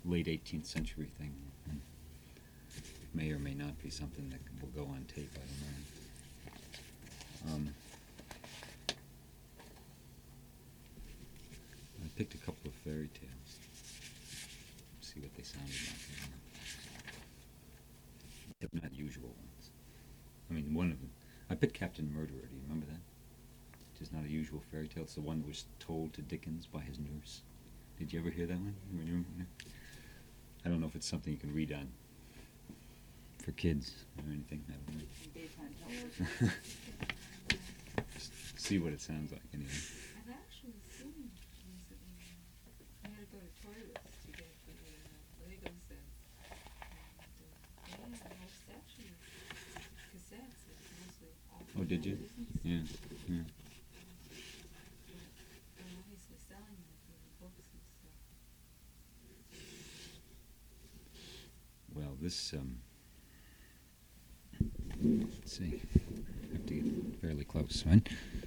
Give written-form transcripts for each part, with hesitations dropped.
late 18th century thing. And may or may not be something that will go on tape, I don't know. I picked a couple of fairy tales. See what they sounded like. They're not usual ones. I mean, one of them. I picked Captain Murderer. Do you remember that? Which is not a usual fairy tale. It's the one that was told to Dickens by his nurse. Did you ever hear that one? I don't know if it's something you can read on for kids or anything. I don't know. Just see what it sounds like anyway. I've actually seen recently. I had to go to toilets to get the Lego sets. And yeah, most actually cassettes. It's mostly all. Oh, did you? Yeah. Yeah. They're obviously selling them for the books and stuff. Well, this, let's see. I have to get fairly close, right?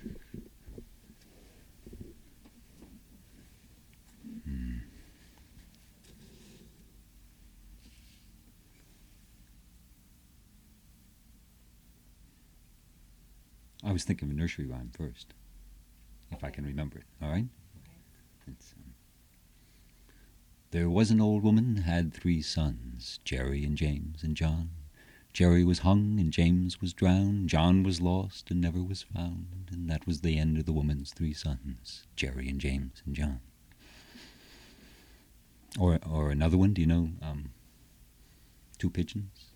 I was thinking of a nursery rhyme first, if I can remember it, all right? It's, there was an old woman had 3 sons, Jerry and James and John. Jerry was hung and James was drowned. John was lost and never was found. And that was the end of the woman's 3 sons, Jerry and James and John. Or another one, do you know, 2 pigeons?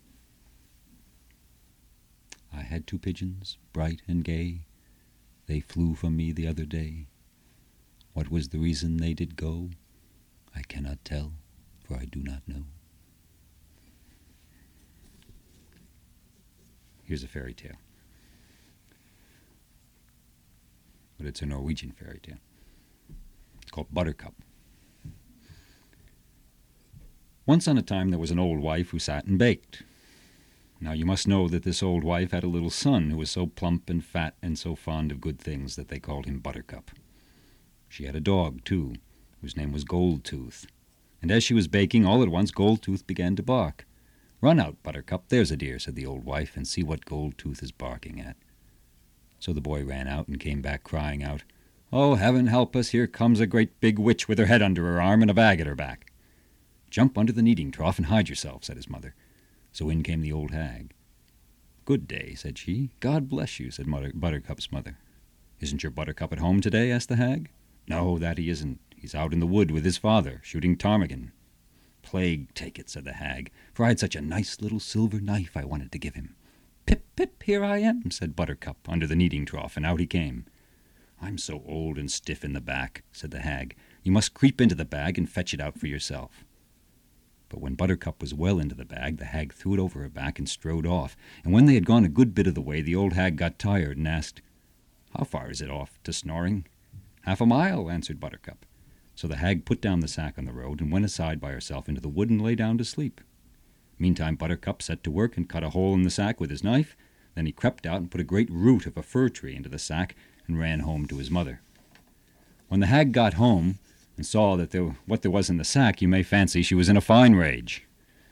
I had 2 pigeons, bright and gay. They flew from me the other day. What was the reason they did go? I cannot tell, for I do not know. Here's a fairy tale. But it's a Norwegian fairy tale. It's called Buttercup. Once on a time there was an old wife who sat and baked. Now you must know that this old wife had a little son who was so plump and fat and so fond of good things that they called him Buttercup. She had a dog, too, whose name was Goldtooth. And as she was baking, all at once Goldtooth began to bark. "Run out, Buttercup, there's a dear," said the old wife, "and see what Goldtooth is barking at." So the boy ran out and came back crying out, "Oh, heaven help us, here comes a great big witch with her head under her arm and a bag at her back." "Jump under the kneading trough and hide yourself," said his mother. So in came the old hag. "Good day," said she. "God bless you," said Buttercup's mother. "Isn't your Buttercup at home today?" asked the hag. "No, that he isn't. He's out in the wood with his father, shooting ptarmigan." "Plague take it," said the hag, "for I had such a nice little silver knife I wanted to give him." "Pip, pip, here I am," said Buttercup under the kneading trough, and out he came. "I'm so old and stiff in the back," said the hag. "You must creep into the bag and fetch it out for yourself." But when Buttercup was well into the bag, the hag threw it over her back and strode off. And when they had gone a good bit of the way, the old hag got tired and asked, "How far is it off to Snoring?" "Half a mile," answered Buttercup. So the hag put down the sack on the road and went aside by herself into the wood and lay down to sleep. Meantime Buttercup set to work and cut a hole in the sack with his knife. Then he crept out and put a great root of a fir tree into the sack and ran home to his mother. When the hag got home and saw that what there was in the sack, you may fancy she was in a fine rage.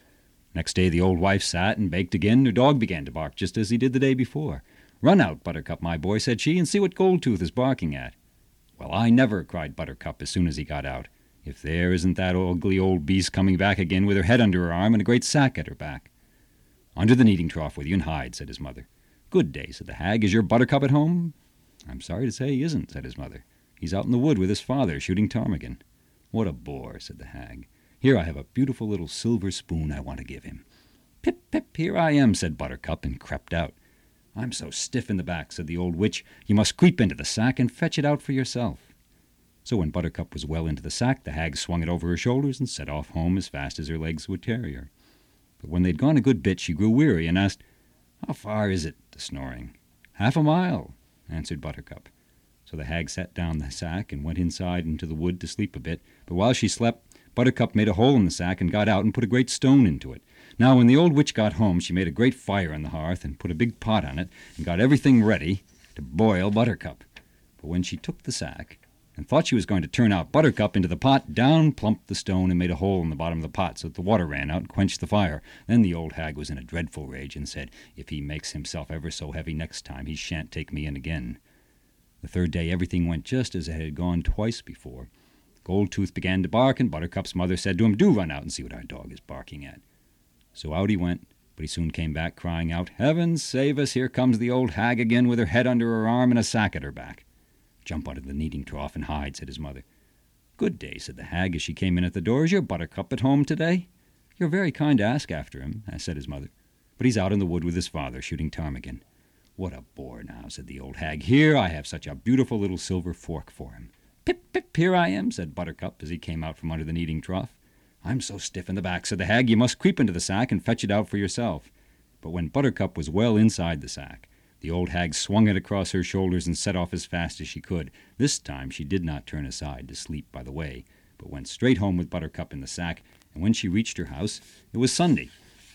Next day the old wife sat and baked again. Her dog began to bark just as he did the day before. "Run out, Buttercup, my boy," said she, "and see what Goldtooth is barking at." "Well, I never," cried Buttercup as soon as he got out, "if there isn't that ugly old beast coming back again with her head under her arm and a great sack at her back." "Under the kneading trough with you and hide," said his mother. "Good day," said the hag. "Is your Buttercup at home?" "I'm sorry to say he isn't," said his mother. "He's out in the wood with his father, shooting ptarmigan." "What a bore," said the hag. "Here I have a beautiful little silver spoon I want to give him." "Pip, pip, here I am," said Buttercup, and crept out. "I'm so stiff in the back," said the old witch, "you must creep into the sack and fetch it out for yourself." So when Buttercup was well into the sack, the hag swung it over her shoulders and set off home as fast as her legs would carry her. But when they'd gone a good bit, she grew weary and asked, "How far is it to Snoring?" "Half a mile," answered Buttercup. So the hag set down the sack and went inside into the wood to sleep a bit. But while she slept, Buttercup made a hole in the sack and got out and put a great stone into it. Now when the old witch got home, she made a great fire on the hearth and put a big pot on it and got everything ready to boil Buttercup. But when she took the sack and thought she was going to turn out Buttercup into the pot, down plumped the stone and made a hole in the bottom of the pot so that the water ran out and quenched the fire. Then the old hag was in a dreadful rage and said, "If he makes himself ever so heavy next time, he shan't take me in again." The third day everything went just as it had gone twice before. Goldtooth began to bark, and Buttercup's mother said to him, "Do run out and see what our dog is barking at." So out he went, but he soon came back crying out, "Heavens save us, here comes the old hag again with her head under her arm and a sack at her back." "Jump out of the kneading trough and hide," said his mother. "Good day," said the hag as she came in at the door. "Is your Buttercup at home today?" "You're very kind to ask after him," said his mother, "but he's out in the wood with his father shooting ptarmigan." "What a bore now," said the old hag. "Here, I have such a beautiful little silver fork for him." "Pip, pip, here I am," said Buttercup as he came out from under the kneading trough. "I'm so stiff in the back," said the hag, "you must creep into the sack and fetch it out for yourself." But when Buttercup was well inside the sack, the old hag swung it across her shoulders and set off as fast as she could. This time she did not turn aside to sleep by the way, but went straight home with Buttercup in the sack, and when she reached her house, it was Sunday.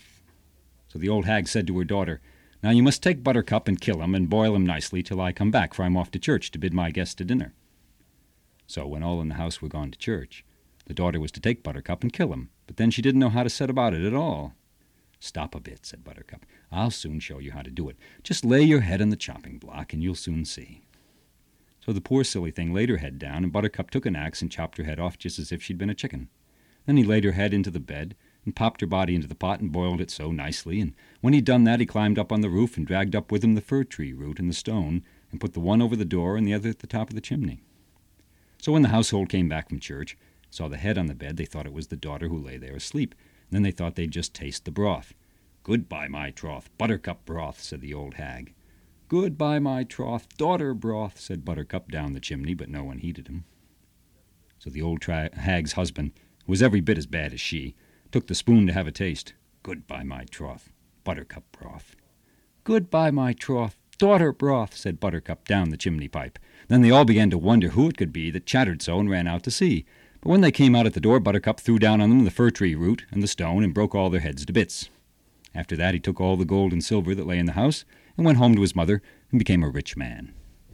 So the old hag said to her daughter, "Now you must take Buttercup and kill him and boil him nicely till I come back, for I'm off to church to bid my guests to dinner." So when all in the house were gone to church, the daughter was to take Buttercup and kill him, but then she didn't know how to set about it at all. "Stop a bit," said Buttercup. "I'll soon show you how to do it. Just lay your head on the chopping block, and you'll soon see." So the poor silly thing laid her head down, and Buttercup took an axe and chopped her head off just as if she'd been a chicken. Then he laid her head into the bed, and popped her body into the pot and boiled it so nicely, and when he'd done that he climbed up on the roof and dragged up with him the fir-tree root and the stone, and put the one over the door and the other at the top of the chimney. So when the household came back from church, saw the head on the bed, they thought it was the daughter who lay there asleep. Then they thought they'd just taste the broth. "Goodbye, my troth, Buttercup broth," said the old hag. "Goodbye, my troth, daughter broth," said Buttercup down the chimney, but no one heeded him. So the old hag's husband, who was every bit as bad as she, took the spoon to have a taste. "Goodbye, my troth, Buttercup broth." "Goodbye, my troth, daughter broth," said Buttercup down the chimney pipe. Then they all began to wonder who it could be that chattered so, and ran out to see. But when they came out at the door, Buttercup threw down on them the fir-tree root and the stone and broke all their heads to bits. After that he took all the gold and silver that lay in the house and went home to his mother and became a rich man.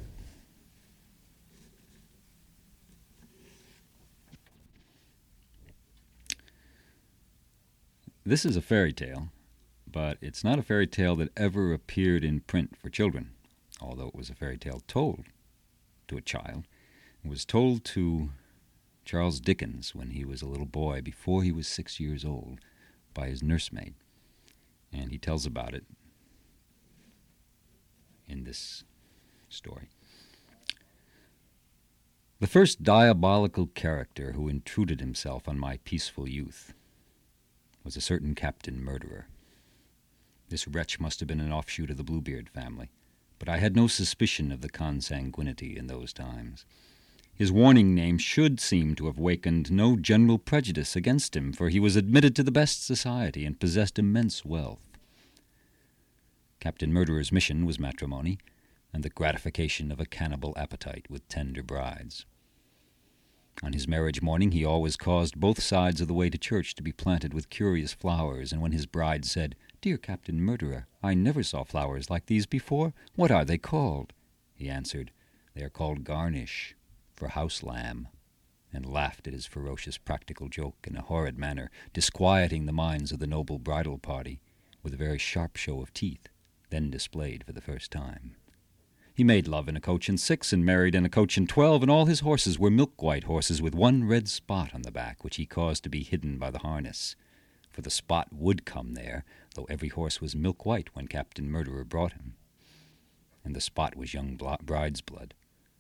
This is a fairy tale, but it's not a fairy tale that ever appeared in print for children, although it was a fairy tale told to a child. It was told to Charles Dickens when he was a little boy, before he was 6 years old, by his nursemaid. And he tells about it in this story. "The first diabolical character who intruded himself on my peaceful youth was a certain Captain Murderer. This wretch must have been an offshoot of the Bluebeard family, but I had no suspicion of the consanguinity in those times. His warning name should seem to have wakened no general prejudice against him, for he was admitted to the best society and possessed immense wealth. Captain Murderer's mission was matrimony, and the gratification of a cannibal appetite with tender brides. On his marriage morning he always caused both sides of the way to church to be planted with curious flowers, and when his bride said, 'Dear Captain Murderer, I never saw flowers like these before. What are they called?' he answered, 'They are called garnish, for house lamb,' and laughed at his ferocious practical joke in a horrid manner, disquieting the minds of the noble bridal party with a very sharp show of teeth, then displayed for the first time. He made love in a coach and six, and married in a coach and 12, and all his horses were milk-white horses with one red spot on the back, which he caused to be hidden by the harness. For the spot would come there, though every horse was milk-white when Captain Murderer brought him. And the spot was young bride's blood.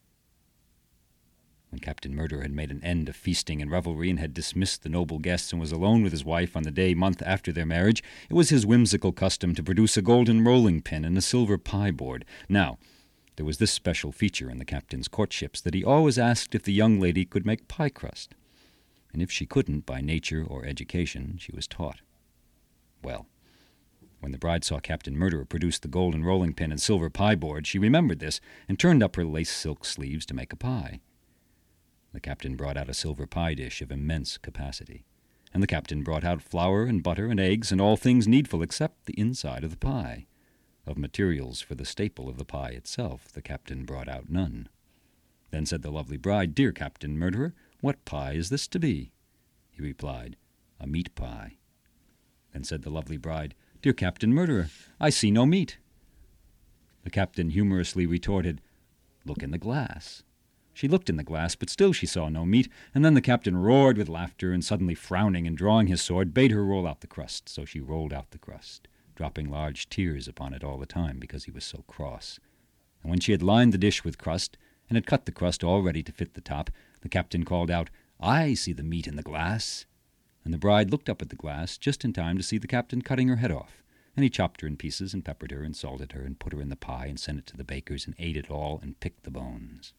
When Captain Murderer had made an end of feasting and revelry and had dismissed the noble guests and was alone with his wife on the day month after their marriage, it was his whimsical custom to produce a golden rolling pin and a silver pie-board. Now, there was this special feature in the captain's courtships, that he always asked if the young lady could make pie crust, and if she couldn't by nature or education, she was taught. Well, when the bride saw Captain Murderer produce the golden rolling pin and silver pie-board, she remembered this and turned up her lace silk sleeves to make a pie. The captain brought out a silver pie dish of immense capacity, and the captain brought out flour and butter and eggs and all things needful except the inside of the pie. Of materials for the staple of the pie itself, the captain brought out none. Then said the lovely bride, "Dear Captain Murderer, what pie is this to be?" He replied, "A meat pie." Then said the lovely bride, "Dear Captain Murderer, I see no meat." The captain humorously retorted, "Look in the glass." She looked in the glass, but still she saw no meat, and then the captain roared with laughter, and suddenly frowning and drawing his sword, bade her roll out the crust. So she rolled out the crust, dropping large tears upon it all the time because he was so cross. And when she had lined the dish with crust, and had cut the crust all ready to fit the top, the captain called out, "I see the meat in the glass." And the bride looked up at the glass just in time to see the captain cutting her head off. And he chopped her in pieces, and peppered her, and salted her, and put her in the pie, and sent it to the bakers, and ate it all, and picked the bones.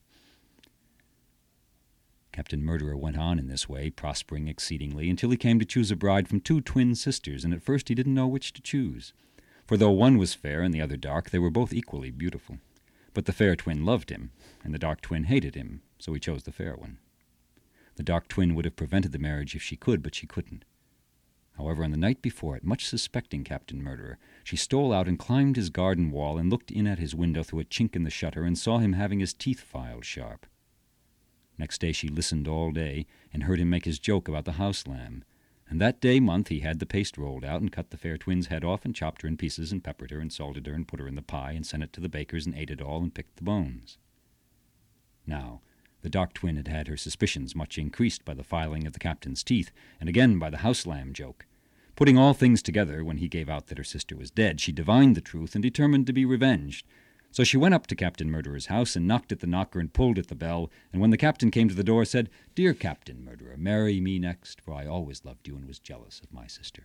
Captain Murderer went on in this way, prospering exceedingly, until he came to choose a bride from 2 twin sisters, and at first he didn't know which to choose. For though one was fair and the other dark, they were both equally beautiful. But the fair twin loved him, and the dark twin hated him, so he chose the fair one. The dark twin would have prevented the marriage if she could, but she couldn't. However, on the night before it, much suspecting Captain Murderer, she stole out and climbed his garden wall and looked in at his window through a chink in the shutter and saw him having his teeth filed sharp. Next day she listened all day and heard him make his joke about the house lamb. And that day month he had the paste rolled out and cut the fair twin's head off and chopped her in pieces and peppered her and salted her and put her in the pie and sent it to the bakers and ate it all and picked the bones. Now, the dark twin had had her suspicions much increased by the filing of the captain's teeth, and again by the house lamb joke. Putting all things together, when he gave out that her sister was dead, she divined the truth and determined to be revenged. So she went up to Captain Murderer's house and knocked at the knocker and pulled at the bell, and when the captain came to the door, said, "Dear Captain Murderer, marry me next, for I always loved you and was jealous of my sister."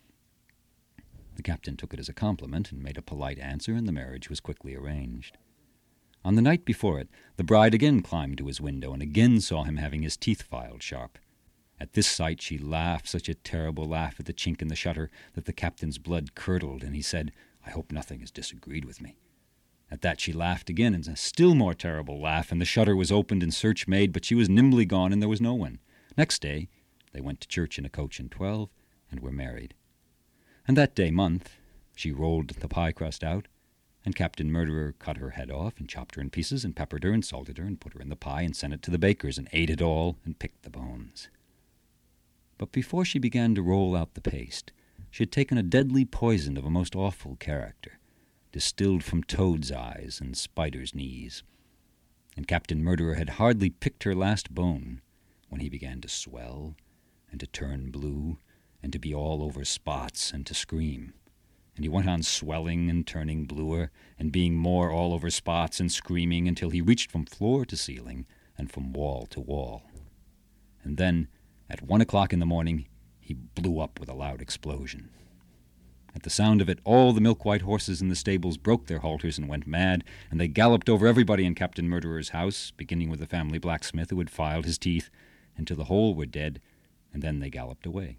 The captain took it as a compliment and made a polite answer, and the marriage was quickly arranged. On the night before it, the bride again climbed to his window and again saw him having his teeth filed sharp. At this sight she laughed such a terrible laugh at the chink in the shutter that the captain's blood curdled, and he said, "I hope nothing has disagreed with me." At that she laughed again, and a still more terrible laugh, and the shutter was opened and search made, but she was nimbly gone, and there was no one. Next day they went to church in a coach and 12, and were married. And that day month she rolled the pie crust out, and Captain Murderer cut her head off, and chopped her in pieces, and peppered her, and salted her, and put her in the pie, and sent it to the bakers, and ate it all, and picked the bones. But before she began to roll out the paste, she had taken a deadly poison of a most awful character, distilled from toad's eyes and spider's knees. And Captain Murderer had hardly picked her last bone when he began to swell, and to turn blue, and to be all over spots, and to scream. And he went on swelling and turning bluer, and being more all over spots and screaming, until he reached from floor to ceiling, and from wall to wall. And then, at 1 o'clock in the morning, he blew up with a loud explosion. At the sound of it, all the milk-white horses in the stables broke their halters and went mad, and they galloped over everybody in Captain Murderer's house, beginning with the family blacksmith who had filed his teeth, until the whole were dead, and then they galloped away.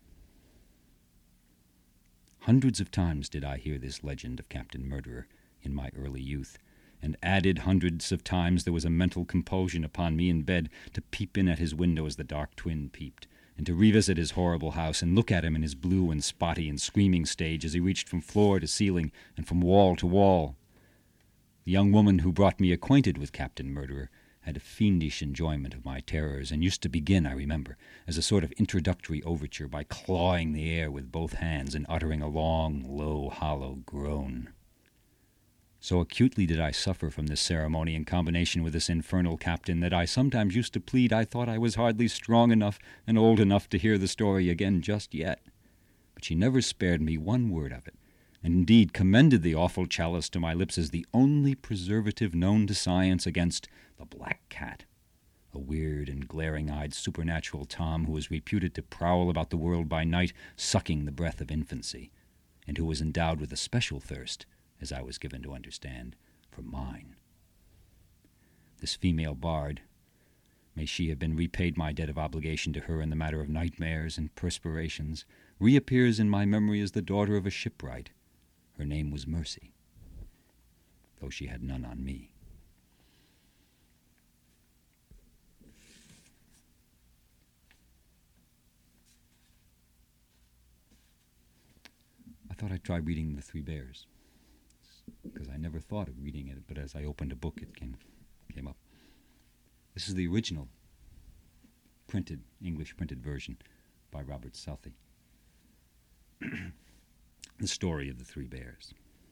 Hundreds of times did I hear this legend of Captain Murderer in my early youth, and added hundreds of times there was a mental compulsion upon me in bed to peep in at his window as the dark twin peeped, and to revisit his horrible house and look at him in his blue and spotty and screaming stage as he reached from floor to ceiling and from wall to wall. The young woman who brought me acquainted with Captain Murderer had a fiendish enjoyment of my terrors, and used to begin, I remember, as a sort of introductory overture by clawing the air with both hands and uttering a long, low, hollow groan. So acutely did I suffer from this ceremony in combination with this infernal captain that I sometimes used to plead I thought I was hardly strong enough and old enough to hear the story again just yet. But she never spared me one word of it, and indeed commended the awful chalice to my lips as the only preservative known to science against the black cat, a weird and glaring-eyed supernatural Tom who was reputed to prowl about the world by night, sucking the breath of infancy, and who was endowed with a special thirst, as I was given to understand, for mine. This female bard, may she have been repaid my debt of obligation to her in the matter of nightmares and perspirations, reappears in my memory as the daughter of a shipwright. Her name was Mercy, though she had none on me. I thought I'd try reading The Three Bears, because I never thought of reading it, but as I opened a book it came up. This is the original printed, English printed version by Robert Southey. The story of the three bears.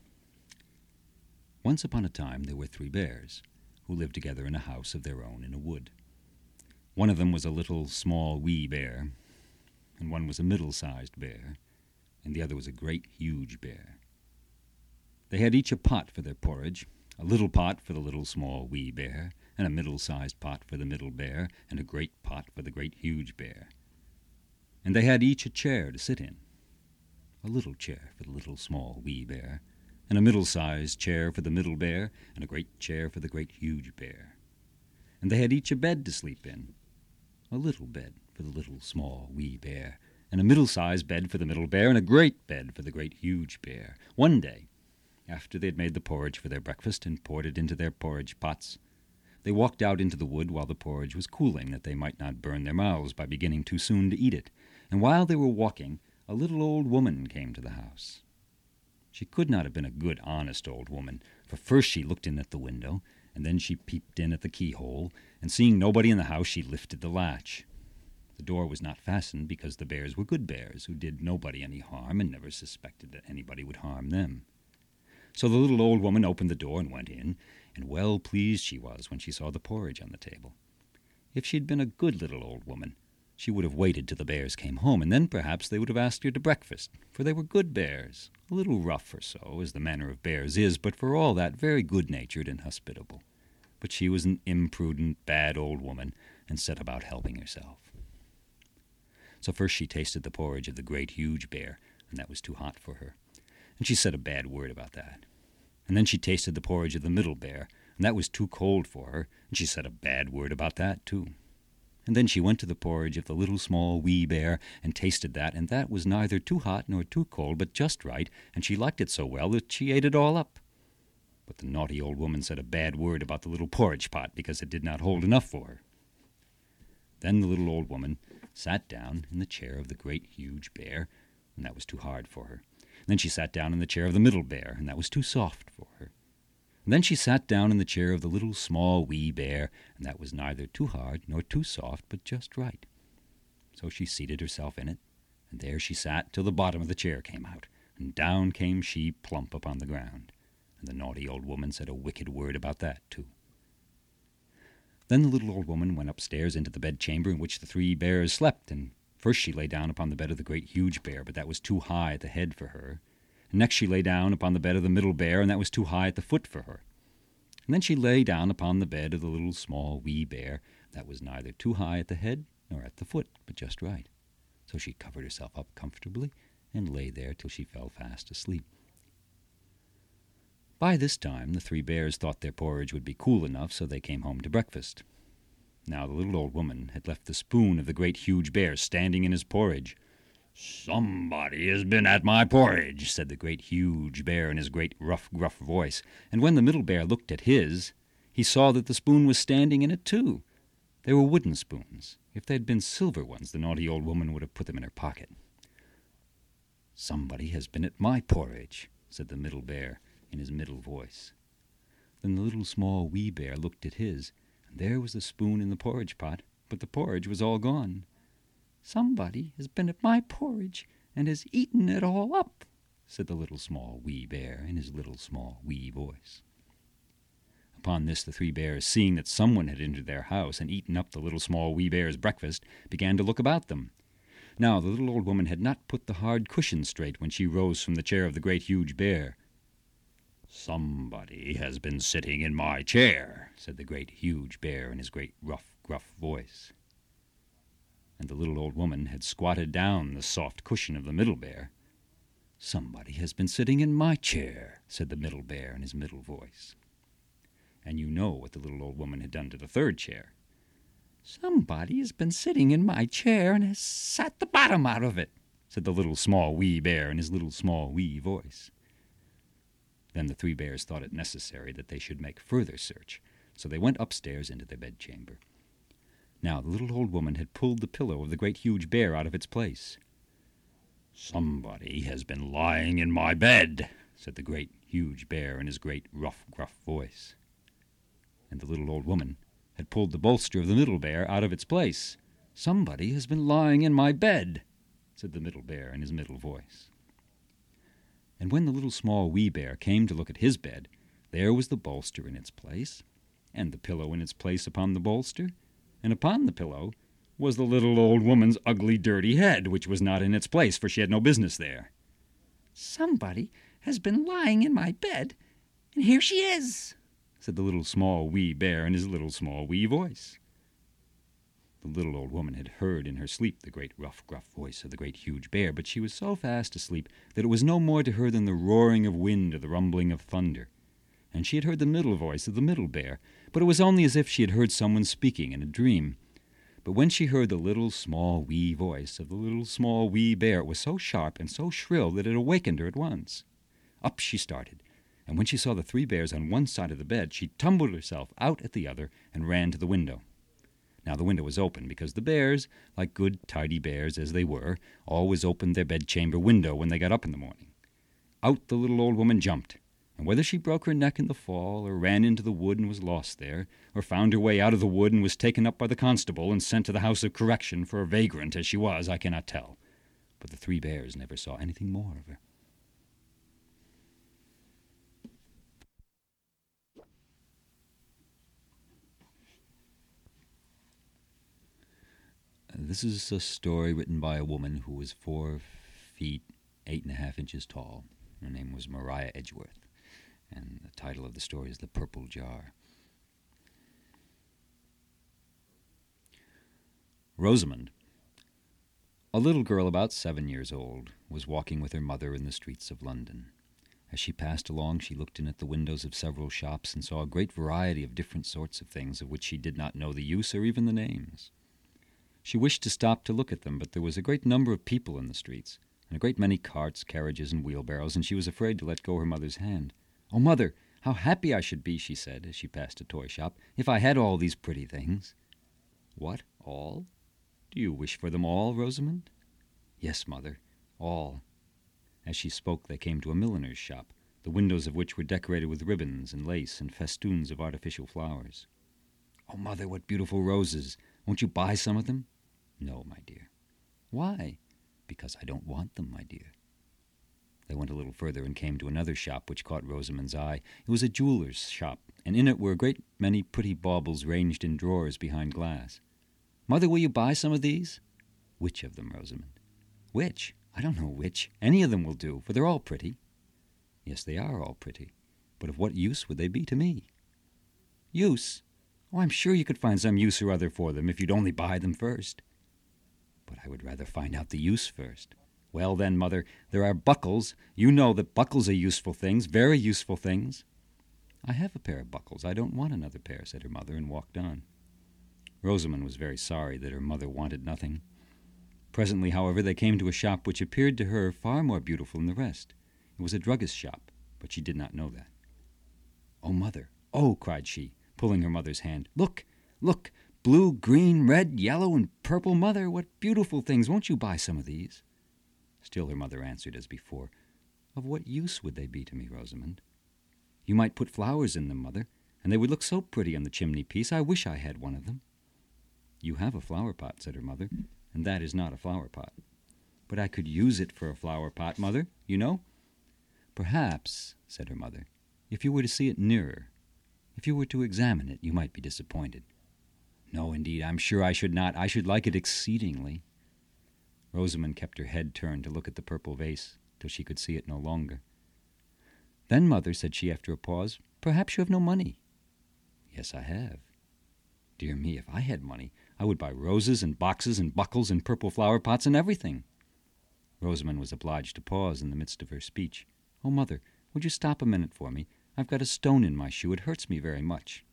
Once upon a time there were three bears who lived together in a house of their own in a wood. One of them was a little, small, wee bear, and one was a middle-sized bear, and the other was a great, huge bear. They had each a pot for their porridge, a little pot for the little, small, wee bear, and a middle-sized pot for the middle bear, and a great pot for the great, huge bear. And they had each a chair to sit in, a little chair for the little, small, wee bear, and a middle-sized chair for the middle bear, and a great chair for the great, huge bear. And they had each a bed to sleep in, a little bed for the little, small, wee bear, and a middle-sized bed for the middle bear, and a great bed for the great, huge bear. One day, after they had made the porridge for their breakfast and poured it into their porridge pots, they walked out into the wood while the porridge was cooling, that they might not burn their mouths by beginning too soon to eat it. And while they were walking, a little old woman came to the house. She could not have been a good, honest old woman, for first she looked in at the window, and then she peeped in at the keyhole, and seeing nobody in the house, she lifted the latch. The door was not fastened because the bears were good bears, who did nobody any harm and never suspected that anybody would harm them. So the little old woman opened the door and went in, and well pleased she was when she saw the porridge on the table. If she'd been a good little old woman, she would have waited till the bears came home, and then perhaps they would have asked her to breakfast, for they were good bears, a little rough or so, as the manner of bears is, but for all that very good-natured and hospitable. But she was an imprudent, bad old woman, and set about helping herself. So first she tasted the porridge of the great, huge bear, and that was too hot for her, and she said a bad word about that. And then she tasted the porridge of the middle bear, and that was too cold for her, and she said a bad word about that, too. And then she went to the porridge of the little, small, wee bear, and tasted that, and that was neither too hot nor too cold, but just right, and she liked it so well that she ate it all up. But the naughty old woman said a bad word about the little porridge pot, because it did not hold enough for her. Then the little old woman sat down in the chair of the great, huge bear, and that was too hard for her. And then she sat down in the chair of the middle bear, and that was too soft for her. And then she sat down in the chair of the little, small, wee bear, and that was neither too hard nor too soft, but just right. So she seated herself in it, and there she sat till the bottom of the chair came out, and down came she plump upon the ground. And the naughty old woman said a wicked word about that, too. Then the little old woman went upstairs into the bedchamber in which the three bears slept, and first she lay down upon the bed of the great huge bear, but that was too high at the head for her. And next she lay down upon the bed of the middle bear, and that was too high at the foot for her. And then she lay down upon the bed of the little small wee bear, that was neither too high at the head nor at the foot, but just right. So she covered herself up comfortably and lay there till she fell fast asleep. By this time the three bears thought their porridge would be cool enough, so they came home to breakfast. Now the little old woman had left the spoon of the great huge bear standing in his porridge. "Somebody has been at my porridge," said the great huge bear in his great rough, gruff voice. And when the middle bear looked at his, he saw that the spoon was standing in it too. They were wooden spoons. If they had been silver ones, the naughty old woman would have put them in her pocket. "Somebody has been at my porridge," said the middle bear in his middle voice. Then the little small wee bear looked at his, and there was the spoon in the porridge pot, but the porridge was all gone. "Somebody has been at my porridge and has eaten it all up," said the little small wee bear in his little small wee voice. Upon this the three bears, seeing that someone had entered their house and eaten up the little small wee bear's breakfast, began to look about them. Now the little old woman had not put the hard cushion straight when she rose from the chair of the great huge bear. "Somebody has been sitting in my chair," said the great huge bear in his great rough, gruff voice. And the little old woman had squatted down the soft cushion of the middle bear. "Somebody has been sitting in my chair," said the middle bear in his middle voice. And you know what the little old woman had done to the third chair. "Somebody has been sitting in my chair and has sat the bottom out of it," said the little small wee bear in his little small wee voice. Then the three bears thought it necessary that they should make further search, so they went upstairs into their bedchamber. Now the little old woman had pulled the pillow of the great huge bear out of its place. "Somebody has been lying in my bed," said the great huge bear in his great rough, gruff voice. And the little old woman had pulled the bolster of the Middle Bear out of its place. "Somebody has been lying in my bed," said the Middle Bear in his middle voice. And when the Little Small Wee Bear came to look at his bed, there was the bolster in its place, and the pillow in its place upon the bolster, and upon the pillow was the little old woman's ugly, dirty head, which was not in its place, for she had no business there. "Somebody has been lying in my bed, and here she is," said the Little Small Wee Bear in his little small wee voice. The little old woman had heard in her sleep the great rough, gruff voice of the great huge bear, but she was so fast asleep that it was no more to her than the roaring of wind or the rumbling of thunder. And she had heard the middle voice of the Middle Bear, but it was only as if she had heard someone speaking in a dream. But when she heard the Little Small Wee voice of the Little Small Wee Bear, it was so sharp and so shrill that it awakened her at once. Up she started, and when she saw the three bears on one side of the bed, she tumbled herself out at the other and ran to the window. Now the window was open, because the bears, like good tidy bears as they were, always opened their bedchamber window when they got up in the morning. Out the little old woman jumped, and whether she broke her neck in the fall, or ran into the wood and was lost there, or found her way out of the wood and was taken up by the constable and sent to the house of correction for a vagrant as she was, I cannot tell. But the three bears never saw anything more of her. This is a story written by a woman who was 4 feet 8.5 inches tall. Her name was Maria Edgeworth, and the title of the story is The Purple Jar. Rosamond, a little girl about 7 years old, was walking with her mother in the streets of London. As she passed along, she looked in at the windows of several shops and saw a great variety of different sorts of things of which she did not know the use or even the names. She wished to stop to look at them, but there was a great number of people in the streets, and a great many carts, carriages, and wheelbarrows, and she was afraid to let go her mother's hand. "Oh, Mother, how happy I should be," she said, as she passed a toy shop, "if I had all these pretty things." "What, all? Do you wish for them all, Rosamond?" "Yes, Mother, all." As she spoke, they came to a milliner's shop, the windows of which were decorated with ribbons and lace and festoons of artificial flowers. "Oh, Mother, what beautiful roses! Won't you buy some of them?" "No, my dear." "Why?" "Because I don't want them, my dear." They went a little further and came to another shop which caught Rosamond's eye. It was a jeweler's shop, and in it were a great many pretty baubles ranged in drawers behind glass. "Mother, will you buy some of these?" "Which of them, Rosamond?" "Which? I don't know which. Any of them will do, for they're all pretty." "Yes, they are all pretty. But of what use would they be to me?" "Use? Oh, I'm sure you could find some use or other for them if you'd only buy them first." "But I would rather find out the use first." "Well, then, Mother, there are buckles. You know that buckles are useful things, very useful things." "I have a pair of buckles. I don't want another pair," said her mother, and walked on. Rosamond was very sorry that her mother wanted nothing. Presently, however, they came to a shop which appeared to her far more beautiful than the rest. It was a druggist's shop, but she did not know that. "Oh, Mother, oh!" cried she, pulling her mother's hand. "Look, look! Blue, green, red, yellow, and purple. Mother, what beautiful things! Won't you buy some of these?" Still her mother answered as before, "Of what use would they be to me, Rosamond? You might put flowers in them, Mother, and they would look so pretty on the chimney-piece. I wish I had one of them." "You have a flower-pot," said her mother, "and that is not a flower-pot." "But I could use it for a flower-pot, Mother, you know." "Perhaps," said her mother, "if you were to see it nearer, if you were to examine it, you might be disappointed." "No, indeed, I'm sure I should not. I should like it exceedingly." Rosamond kept her head turned to look at the purple vase till she could see it no longer. "Then, Mother," said she after a pause, "perhaps you have no money." "Yes, I have." "Dear me, if I had money, I would buy roses and boxes and buckles and purple flower-pots and everything." Rosamond was obliged to pause in the midst of her speech. "Oh, Mother, would you stop a minute for me? I've got a stone in my shoe. It hurts me very much."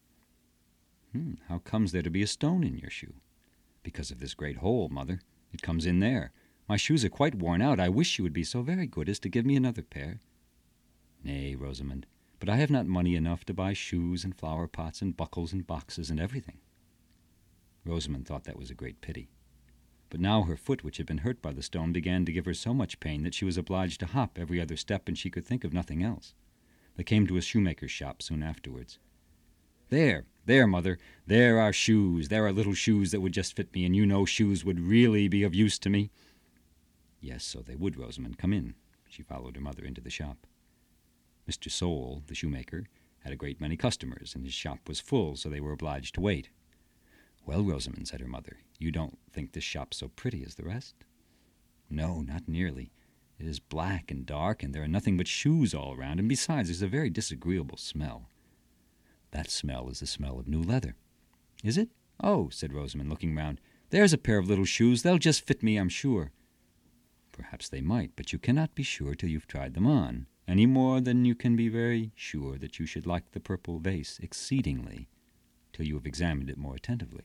How comes there to be a stone in your shoe?" "Because of this great hole, Mother. It comes in there. My shoes are quite worn out. I wish you would be so very good as to give me another pair." "Nay, Rosamond, but I have not money enough to buy shoes and flower-pots and buckles and boxes and everything." Rosamond thought that was a great pity. But now her foot, which had been hurt by the stone, began to give her so much pain that she was obliged to hop every other step, and she could think of nothing else. They came to a shoemaker's shop soon afterwards. There, Mother. There are shoes. There are little shoes that would just fit me, and you know shoes would really be of use to me." "Yes, so they would, Rosamond. Come in." She followed her mother into the shop. Mr. Sowell, the shoemaker, had a great many customers, and his shop was full, so they were obliged to wait. "Well, Rosamond," said her mother, "you don't think this shop so pretty as the rest?" "No, not nearly. It is black and dark, and there are nothing but shoes all around, and besides, there's a very disagreeable smell." "That smell is the smell of new leather." "Is it? Oh," said Rosamond, looking round, "there's a pair of little shoes. They'll just fit me, I'm sure." "Perhaps they might, but you cannot be sure till you've tried them on, any more than you can be very sure that you should like the purple vase exceedingly till you have examined it more attentively."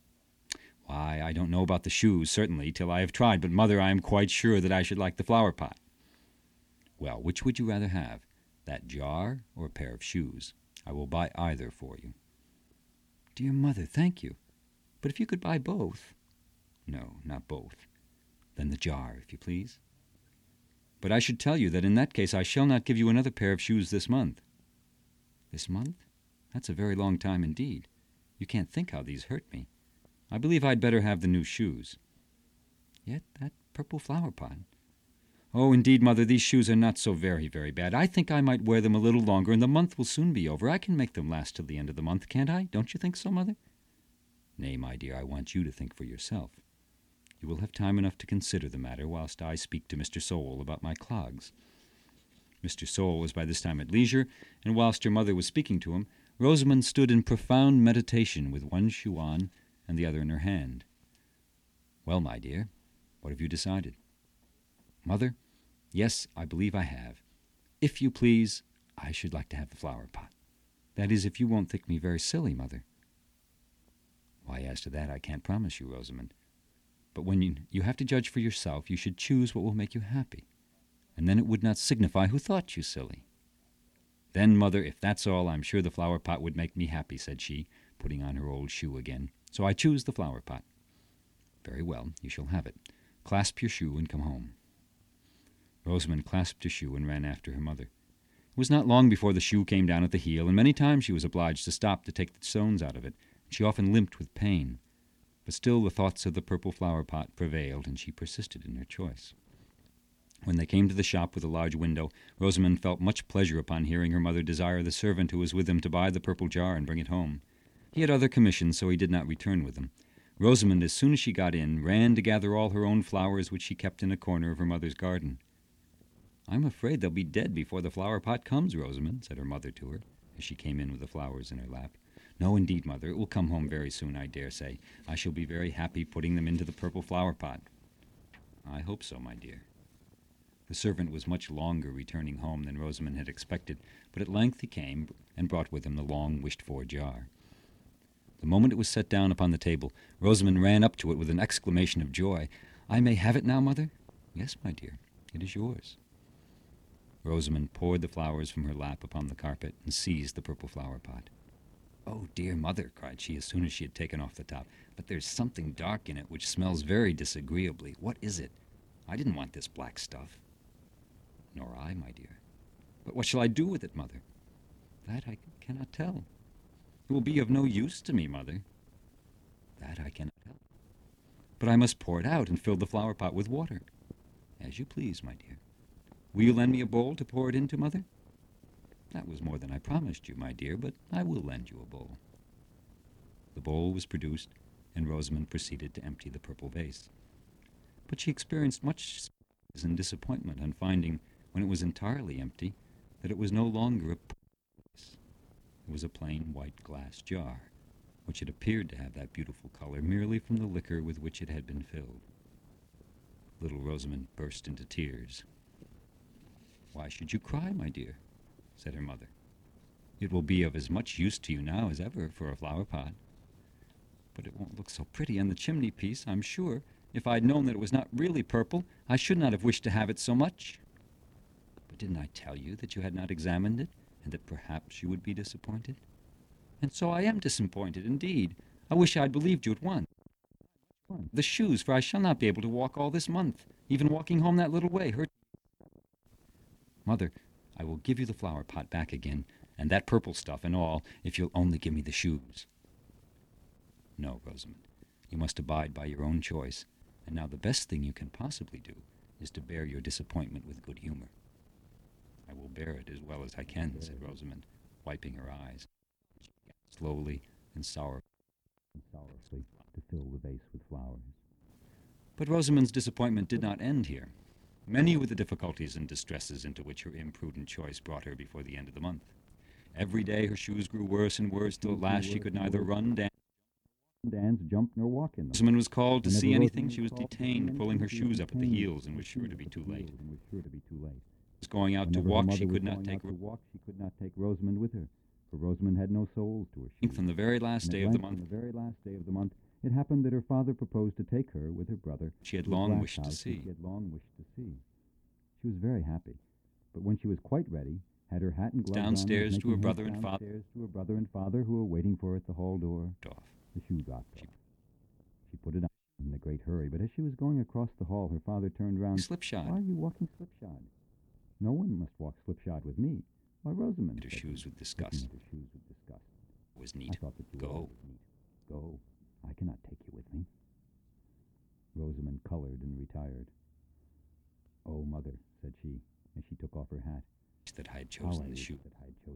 "Why, I don't know about the shoes, certainly, till I have tried, but, Mother, I am quite sure that I should like the flower pot." "Well, which would you rather have, that jar or a pair of shoes? I will buy either for you." "Dear Mother, thank you. But if you could buy both—" "No, not both." "Then the jar, if you please." "But I should tell you that in that case I shall not give you another pair of shoes this month." "This month? That's a very long time indeed. You can't think how these hurt me. I believe I'd better have the new shoes." "Yet that purple flower pot—" "Oh, indeed, Mother, these shoes are not so very, very bad. I think I might wear them a little longer, and the month will soon be over. I can make them last till the end of the month, can't I? Don't you think so, Mother?" "Nay, my dear, I want you to think for yourself. You will have time enough to consider the matter whilst I speak to Mr. Sowell about my clogs." Mr. Sowell was by this time at leisure, and whilst her mother was speaking to him, Rosamond stood in profound meditation with one shoe on and the other in her hand. "Well, my dear, what have you decided?" "Mother, yes, I believe I have. If you please, I should like to have the flower pot. That is, if you won't think me very silly, Mother." "Why, as to that, I can't promise you, Rosamond. But when you have to judge for yourself, you should choose what will make you happy, and then it would not signify who thought you silly." "Then, Mother, if that's all, I'm sure the flower pot would make me happy," said she, putting on her old shoe again. "So I choose the flower pot." "Very well, you shall have it. Clasp your shoe and come home." Rosamond clasped her shoe and ran after her mother. It was not long before the shoe came down at the heel, and many times she was obliged to stop to take the stones out of it. She often limped with pain. But still the thoughts of the purple flower pot prevailed, and she persisted in her choice. When they came to the shop with a large window, Rosamond felt much pleasure upon hearing her mother desire the servant who was with them to buy the purple jar and bring it home. He had other commissions, so he did not return with them. Rosamond, as soon as she got in, ran to gather all her own flowers which she kept in a corner of her mother's garden. "I'm afraid they'll be dead before the flower pot comes, Rosamond," said her mother to her, as she came in with the flowers in her lap. "No, indeed, Mother, it will come home very soon, I dare say. I shall be very happy putting them into the purple flower pot." "I hope so, my dear." The servant was much longer returning home than Rosamond had expected, but at length he came and brought with him the long-wished-for jar. The moment it was set down upon the table, Rosamond ran up to it with an exclamation of joy. "I may have it now, Mother?" "Yes, my dear, it is yours." Rosamond poured the flowers from her lap upon the carpet and seized the purple flower pot. "Oh, dear Mother," cried she as soon as she had taken off the top, "but there's something dark in it which smells very disagreeably. What is it? I didn't want this black stuff." "Nor I, my dear." "But what shall I do with it, Mother?" "That I cannot tell." "It will be of no use to me, Mother." "That I cannot help." "But I must pour it out and fill the flower pot with water." "As you please, my dear." "Will you lend me a bowl to pour it into, Mother?" "That was more than I promised you, my dear, but I will lend you a bowl." The bowl was produced, and Rosamond proceeded to empty the purple vase. But she experienced much surprise and disappointment on finding, when it was entirely empty, that it was no longer a purple vase. It was a plain white glass jar, which had appeared to have that beautiful color merely from the liquor with which it had been filled. Little Rosamond burst into tears. "Why should you cry, my dear?" said her mother. "It will be of as much use to you now as ever for a flower pot. But it won't look so pretty on the chimney piece, I'm sure. If I'd known that it was not really purple, I should not have wished to have it so much." "But didn't I tell you that you had not examined it, and that perhaps you would be disappointed?" "And so I am disappointed, indeed. I wish I had believed you at once. The shoes, for I shall not be able to walk all this month. Even walking home that little way hurts. Mother, I will give you the flower pot back again, and that purple stuff and all, if you'll only give me the shoes." "No, Rosamond, you must abide by your own choice, and now the best thing you can possibly do is to bear your disappointment with good humor." "I will bear it as well as I can," said Rosamond, wiping her eyes. She began slowly and sorrowfully to fill the vase with flowers. But Rosamond's disappointment did not end here. Many were the difficulties and distresses into which her imprudent choice brought her before the end of the month. Every day her shoes grew worse and worse, till at last she could neither run, dance, jump, nor walk in them. Rosamond was called to see anything. She was detained, pulling her shoes up at the heels, and was sure to be too late. Was going out to walk, she could not take Rosamond with her, for Rosamond had no soles to her shoes. On the very last day of the month, it happened that her father proposed to take her with her brother. She had long wished to see. She was very happy, but when she was quite ready, had her hat and gloves downstairs to her brother and father, who were waiting for her at the hall door. The shoe dropped off. She put it on in a great hurry, but as she was going across the hall, her father turned round. "Slipshod. Why are you walking slipshod?" "No one must walk slipshod with me." "Why, Rosamond," her shoes with disgust. "It was neat. I thought that you Go. Go. I cannot take you with me." Rosamond colored and retired. "Oh, mother," said she, as she took off her hat, "that I had chosen the shoes.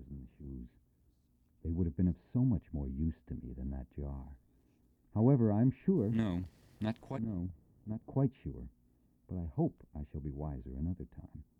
They would have been of so much more use to me than that jar. However, I'm sure—" "No, not quite." "No, not quite sure, but I hope I shall be wiser another time."